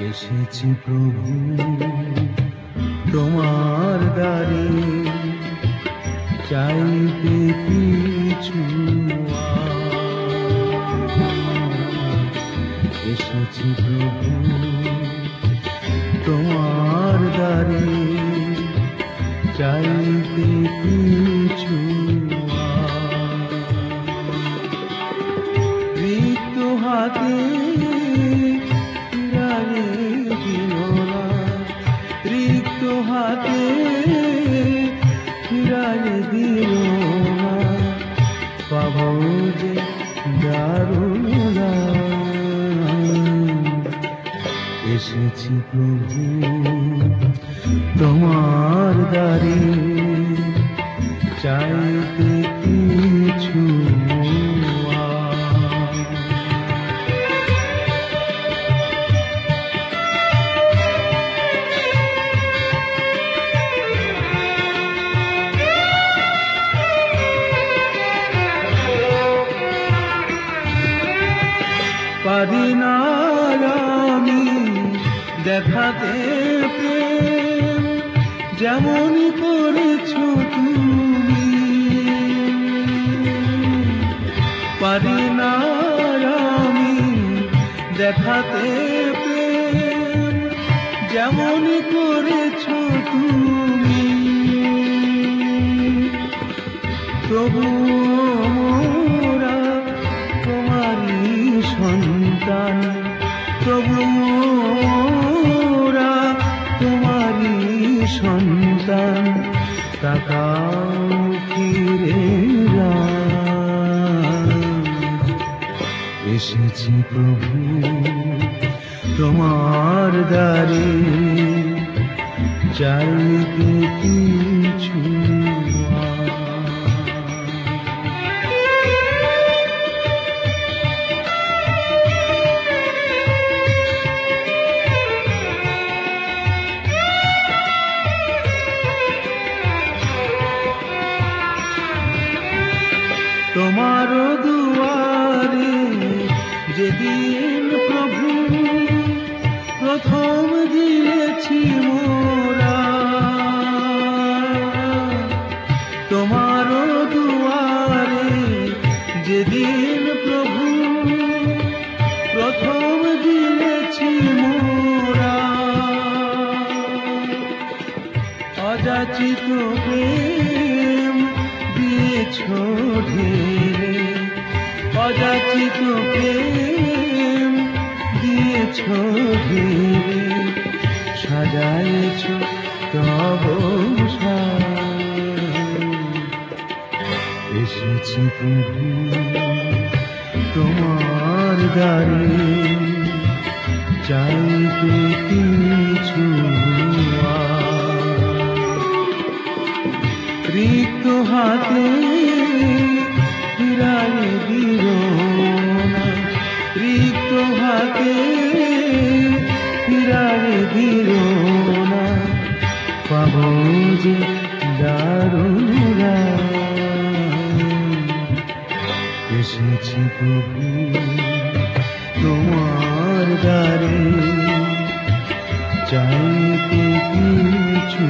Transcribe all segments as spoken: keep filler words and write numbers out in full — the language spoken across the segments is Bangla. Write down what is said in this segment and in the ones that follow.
এসেছি প্রভু তোমার দ্বারে, চাইতে কিছু এসেছি প্রভু তোমার দ্বারে, চাইতে কিছু রিক্ত হাতে রিক্ত হাতে ফিরায় দিল না, পাবো যে দারুণ এসেছি প্রভু তোমার দ্বারে, চাইতে কিছু পারি না আমি দেখাতে প্রেম, যেমন করেছ তুমি। পারি না আমি দেখাতে প্রেম, যেমন করেছ তুমি। প্রভু মোরা তোমারই সন্তান, প্রভু মোরা তোমারই সন্তান, তাকাও ফিরে এসেছি প্রভু তোমার দ্বারে, চাইতে কিছু তোমার দুয়ারে যেদিন প্রভু প্রথম দিয়েছি মোরা, তোমার দুয়ারে যেদিন প্রভু প্রথম দিয়েছি মোরা, অযাচিত প্রেম দিয়েছ ঢেলে, অযাচিত প্রেম দিয়েছ ঢেলে, সাজায়েছ তব এসেছি প্রভু তোমার দ্বারে, চাইতে কিছু রিক্ত হাতে ফিরায় দিল না, রিক্ত হাতে ফিরায় দিল না, পাবো যে দারুণ এসেছি প্রভু তোমার দ্বারে, চাইতে কিছু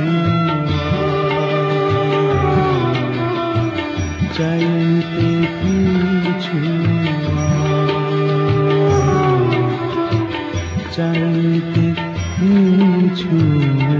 চাইতে কিছু চাইতে কিছু